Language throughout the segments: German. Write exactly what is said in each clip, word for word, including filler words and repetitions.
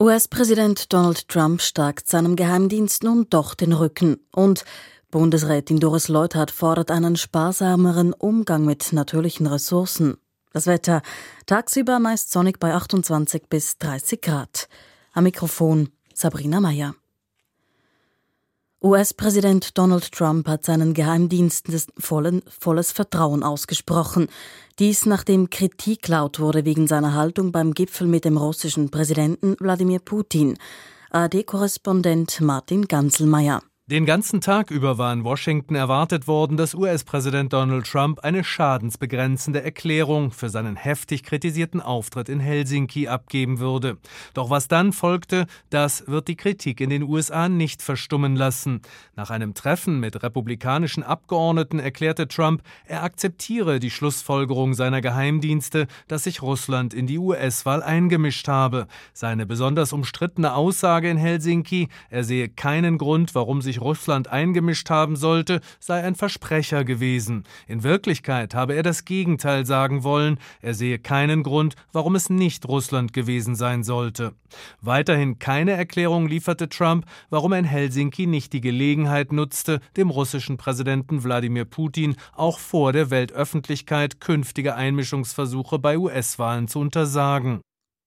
U S-Präsident Donald Trump stärkt seinem Geheimdienst nun doch den Rücken. Und Bundesrätin Doris Leuthard fordert einen sparsameren Umgang mit natürlichen Ressourcen. Das Wetter tagsüber meist sonnig bei achtundzwanzig bis dreißig Grad. Am Mikrofon Sabrina Meyer. U S-Präsident Donald Trump hat seinen Geheimdiensten vollen, volles Vertrauen ausgesprochen. Dies, nachdem Kritik laut wurde wegen seiner Haltung beim Gipfel mit dem russischen Präsidenten Wladimir Putin. A R D-Korrespondent Martin Ganselmeier. Den ganzen Tag über war in Washington erwartet worden, dass U S-Präsident Donald Trump eine schadensbegrenzende Erklärung für seinen heftig kritisierten Auftritt in Helsinki abgeben würde. Doch was dann folgte, das wird die Kritik in den U S A nicht verstummen lassen. Nach einem Treffen mit republikanischen Abgeordneten erklärte Trump, er akzeptiere die Schlussfolgerung seiner Geheimdienste, dass sich Russland in die U S-Wahl eingemischt habe. Seine besonders umstrittene Aussage in Helsinki, er sehe keinen Grund, warum sich Russland eingemischt haben sollte, sei ein Versprecher gewesen. In Wirklichkeit habe er das Gegenteil sagen wollen. Er sehe keinen Grund, warum es nicht Russland gewesen sein sollte. Weiterhin keine Erklärung lieferte Trump, warum er in Helsinki nicht die Gelegenheit nutzte, dem russischen Präsidenten Wladimir Putin auch vor der Weltöffentlichkeit künftige Einmischungsversuche bei U S-Wahlen zu untersagen.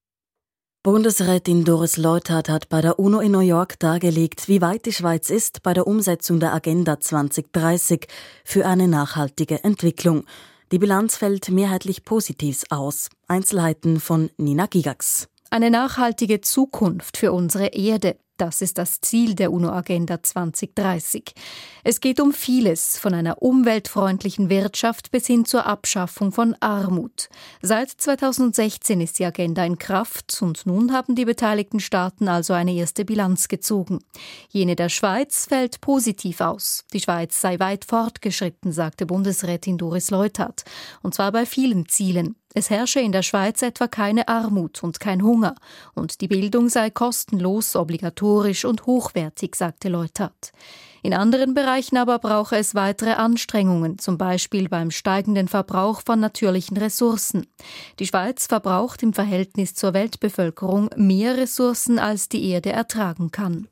Bundesrätin Doris Leuthard hat bei der UNO in New York dargelegt, wie weit die Schweiz ist bei der Umsetzung der Agenda zwanzig dreißig für eine nachhaltige Entwicklung. Die Bilanz fällt mehrheitlich positiv aus. Einzelheiten von Nina Gigax. Eine nachhaltige Zukunft für unsere Erde. Das ist das Ziel der UNO-Agenda zwanzig dreißig. Es geht um vieles, von einer umweltfreundlichen Wirtschaft bis hin zur Abschaffung von Armut. Seit zweitausendsechzehn ist die Agenda in Kraft und nun haben die beteiligten Staaten also eine erste Bilanz gezogen. Jene der Schweiz fällt positiv aus. Die Schweiz sei weit fortgeschritten, sagte Bundesrätin Doris Leuthard. Und zwar bei vielen Zielen. Es herrsche in der Schweiz etwa keine Armut und kein Hunger. Und die Bildung sei kostenlos, obligatorisch und hochwertig, sagte Leuthard. In anderen Bereichen aber brauche es weitere Anstrengungen, zum Beispiel beim steigenden Verbrauch von natürlichen Ressourcen. Die Schweiz verbraucht im Verhältnis zur Weltbevölkerung mehr Ressourcen, als die Erde ertragen kann.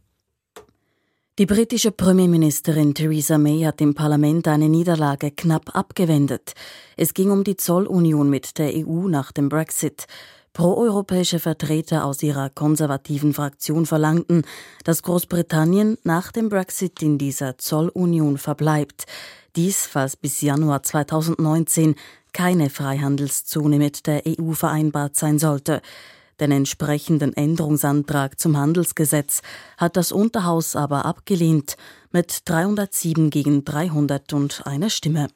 Die britische Premierministerin Theresa May hat im Parlament eine Niederlage knapp abgewendet. Es ging um die Zollunion mit der E U nach dem Brexit. Proeuropäische Vertreter aus ihrer konservativen Fraktion verlangten, dass Großbritannien nach dem Brexit in dieser Zollunion verbleibt. Dies, falls bis Januar zweitausendneunzehn keine Freihandelszone mit der E U vereinbart sein sollte. Den entsprechenden Änderungsantrag zum Handelsgesetz hat das Unterhaus aber abgelehnt, mit dreihundertsieben gegen dreihunderteins Stimme.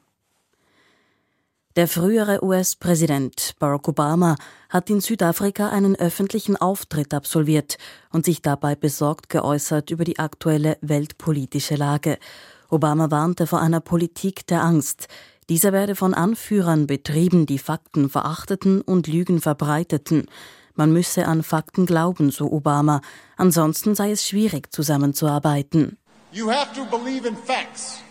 Der frühere U S-Präsident Barack Obama hat in Südafrika einen öffentlichen Auftritt absolviert und sich dabei besorgt geäußert über die aktuelle weltpolitische Lage. Obama warnte vor einer Politik der Angst. Dieser werde von Anführern betrieben, die Fakten verachteten und Lügen verbreiteten. Man müsse an Fakten glauben, so Obama. Ansonsten sei es schwierig, zusammenzuarbeiten. You have to believe in facts.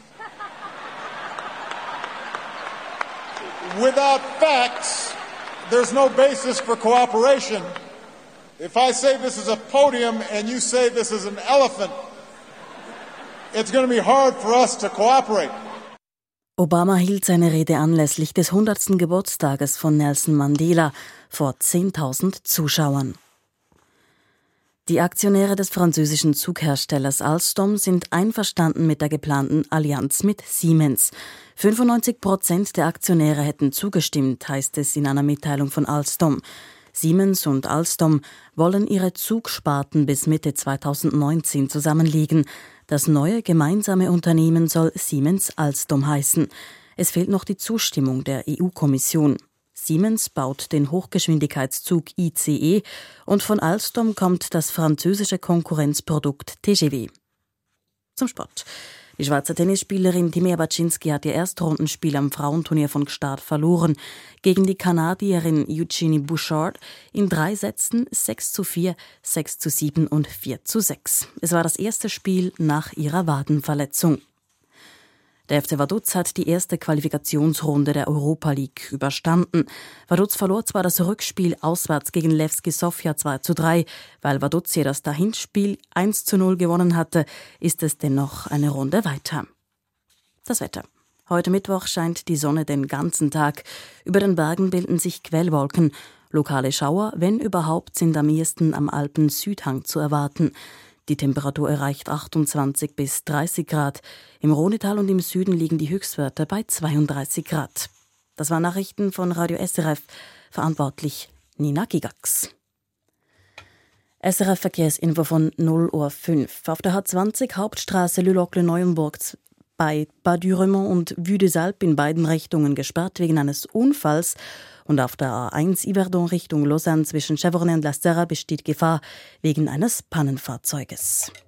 Without facts, there's no basis for cooperation. If I say this is a podium and you say this is an elephant, it's going to be hard for us to cooperate. Obama hielt seine Rede anlässlich des hundertsten Geburtstages von Nelson Mandela vor zehntausend Zuschauern. Die Aktionäre des französischen Zugherstellers Alstom sind einverstanden mit der geplanten Allianz mit Siemens. fünfundneunzig Prozent der Aktionäre hätten zugestimmt, heißt es in einer Mitteilung von Alstom. Siemens und Alstom wollen ihre Zugsparten bis Mitte zweitausendneunzehn zusammenlegen. Das neue gemeinsame Unternehmen soll Siemens-Alstom heißen. Es fehlt noch die Zustimmung der E U-Kommission. Siemens baut den Hochgeschwindigkeitszug I C E und von Alstom kommt das französische Konkurrenzprodukt T G V. Zum Sport. Die Schweizer Tennisspielerin Timea Baczynski hat ihr Erstrundenspiel am Frauenturnier von Gstaad verloren. Gegen die Kanadierin Eugenie Bouchard in drei Sätzen sechs zu vier, sechs zu sieben und vier zu sechs. Es war das erste Spiel nach ihrer Wadenverletzung. Der F C Vaduz hat die erste Qualifikationsrunde der Europa League überstanden. Vaduz verlor zwar das Rückspiel auswärts gegen Levski Sofia zwei zu drei. Weil Vaduz hier das Dahinspiel eins zu null gewonnen hatte, ist es dennoch eine Runde weiter. Das Wetter. Heute Mittwoch scheint die Sonne den ganzen Tag. Über den Bergen bilden sich Quellwolken. Lokale Schauer, wenn überhaupt, sind am ehesten am Alpen-Südhang zu erwarten. Die Temperatur erreicht achtundzwanzig bis dreißig Grad. Im Rhonetal und im Süden liegen die Höchstwerte bei zweiunddreißig Grad. Das waren Nachrichten von Radio S R F. Verantwortlich Nina Gigax. S R F-Verkehrsinfo von null Uhr fünf. Auf der H zwanzig Hauptstraße Lülocle-Neuenburg bei Bas du Remont und Vue des Alpes in beiden Richtungen gesperrt wegen eines Unfalls. Und auf der A eins Yverdon Richtung Lausanne zwischen Chevorny und La Serra besteht Gefahr wegen eines Pannenfahrzeuges.